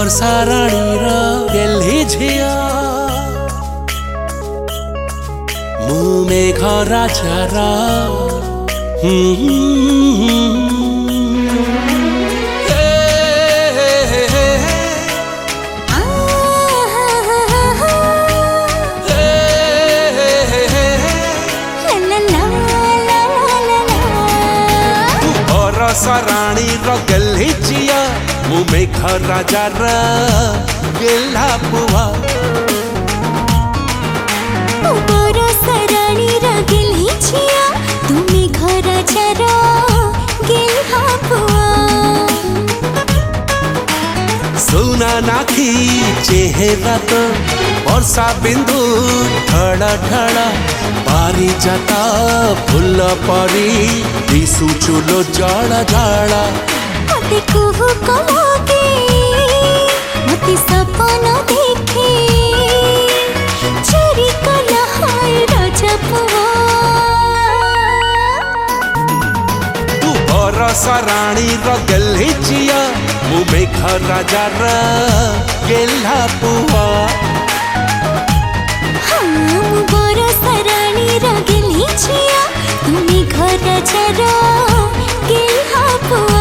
ବର୍ଷା ରାଣୀର ଗେହ୍ଲି ଝିଅ ମୁଁ ମେଘ ରାଜାର राणी गल्ही चिया मु मेघ राजार गेला पुआ राणी गल्ही चिया तू मेघ राजार गेला पुआ सोना नाखी चेहरा तो वर्षा बिंदु ढड़ा ढड़ा पारी जाता फुल परी दिसु चुलो जड़ा जड़ा मते कुहू कलागे मते सपना देखे चोरी कला हाय राजा पुआ तू बरसा रानी गल्ही चिया मु मेघ राजार गेला पुआ गल्ही चिया तू मेघ राजार गेला पुआ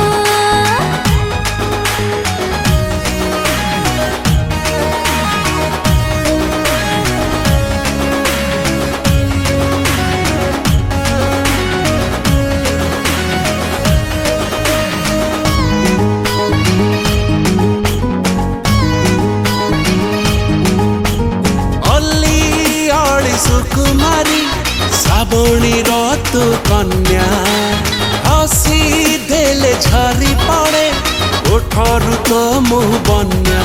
सुकुमारी श्रावणी ऋतु कन्या हसी देले झरी पड़े ओठरू तो मुह बन्या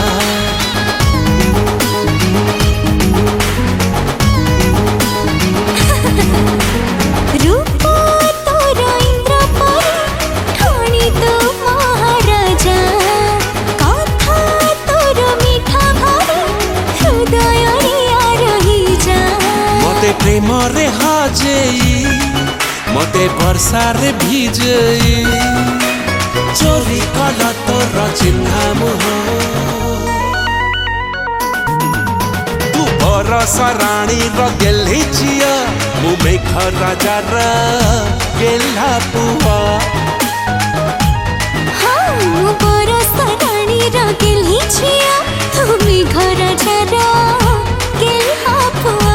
प्रेम रे हाजेई मते वर्षा रे भिजेई चोरी कला तोर चिन्हा मुह तू बरसा रानी गल्ही चिया मु मेघ राजार गेला पुआ बरसा रानी गल्ही चिया तू मेघ राजार गेला पुआ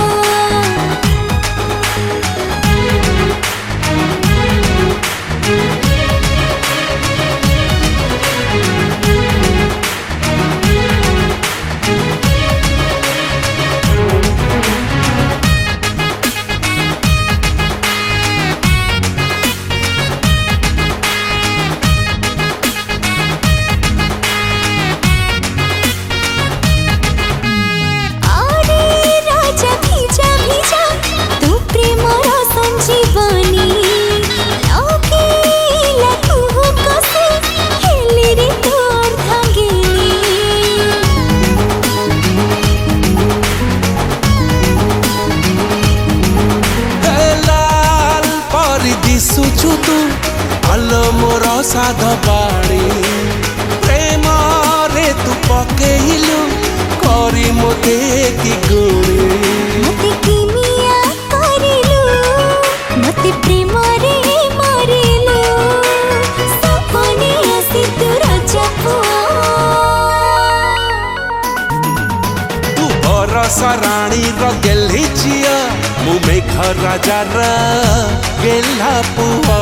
दिसुछु तू आलो मोर साध बाड़ी प्रेम रे तू पकेइलु करी मोते की गुणी मते किमिया करिलु मते प्रेम रे मारिलु सपने आसी तू राजा पुआ तू बरसा रानी गल्ही चिया मु मेघ राजार गेला पुआ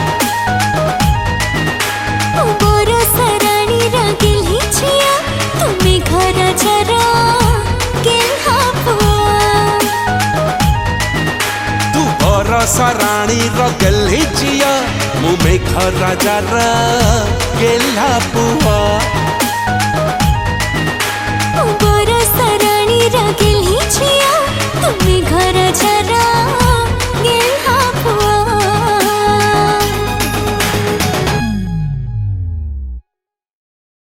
बरसा रानी गल्ही चिया तू मेघ राजार गेला पुआ तू बरसा रानी गल्ही चिया मु मेघ राजार गेला पुआ।